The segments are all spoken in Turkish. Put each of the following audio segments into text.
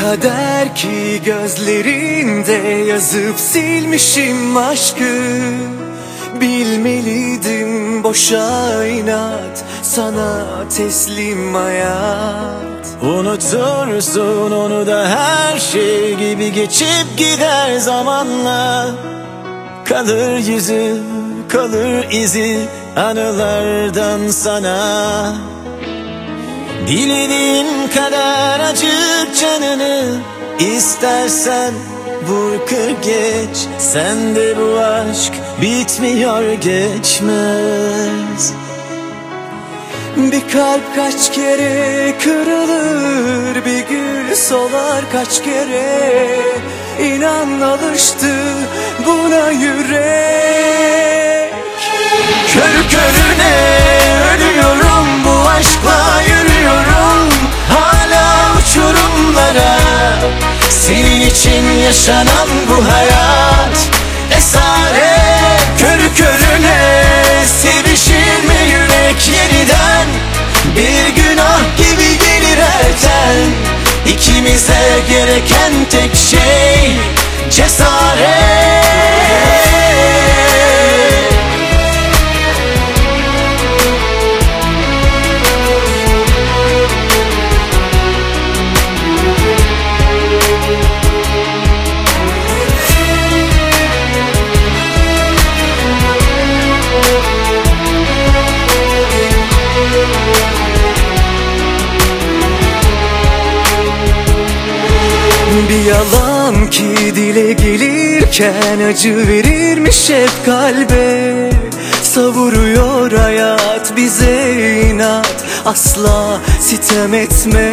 kader ki gözlerinde yazıp silmişim aşkı. Bilmeliydim boşa inat, sana teslim hayat. Unutursun onu da her şey gibi geçip gider zamanla. Kalır yüzü, kalır izi anılardan sana. Dilediğin kadar acıt canını, istersen vur kır geç. Sende bu aşk bitmiyor, geçmez. Bir kalp kaç kere kırılır, bir gül solar kaç kere. İnan alıştı buna yürek. Körü körüne ölüyorum, bu aşkla yürüyorum hala uçurumlara. Senin için yaşanan bu hayat esaret. Körü körüne sevişir mi yürek yeniden? Bir günah gibi gelir elden. İkimize gereken tek şey cesaret. Bir yalan ki dile gelirken acı verirmiş hep kalbe. Savuruyor hayat bize inat, asla sitem etme.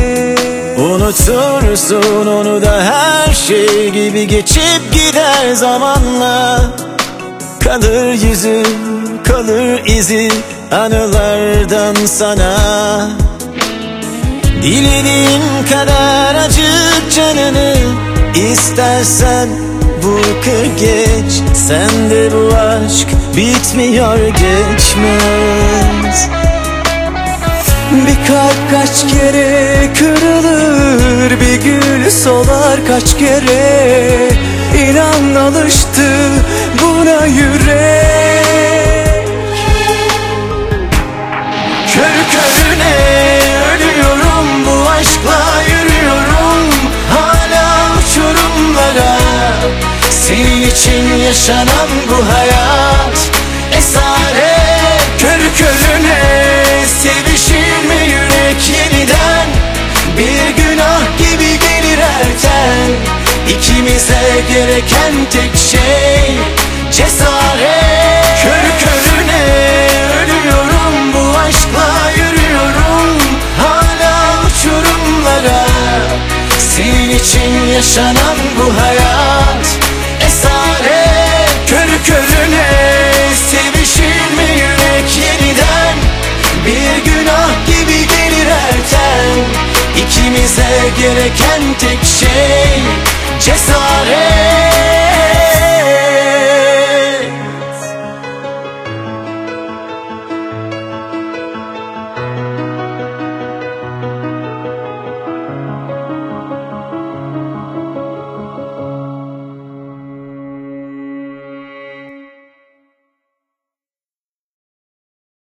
Unutursun onu da her şey gibi geçip gider zamanla. Kalır yüzü, kalır izi anılardan sana. Dilediğin kadar acıt canını, istersen vur kır geç. Sende bu aşk bitmiyor, geçmez. Bir kalp kaç kere kırılır, bir gül solar kaç kere. İnan alıştı buna yürek. Körü körüne ölüyorum, bu aşkla yürüyorum hala uçurumlara. Senin için yaşanan bu hayat esaret. Körü körüne sevişir mi yürek yeniden? Bir günah gibi gelir erken. İkimize gereken tek şey cesaret. Körü körüne ölüyorum, bu aşkla yürüyorum hala uçurumlara. Senin için yaşanan bu hayat esaret. Körü körüne sevişir mi yürek yeniden? Bir günah gibi gelir erken. İkimize gereken tek şey cesaret.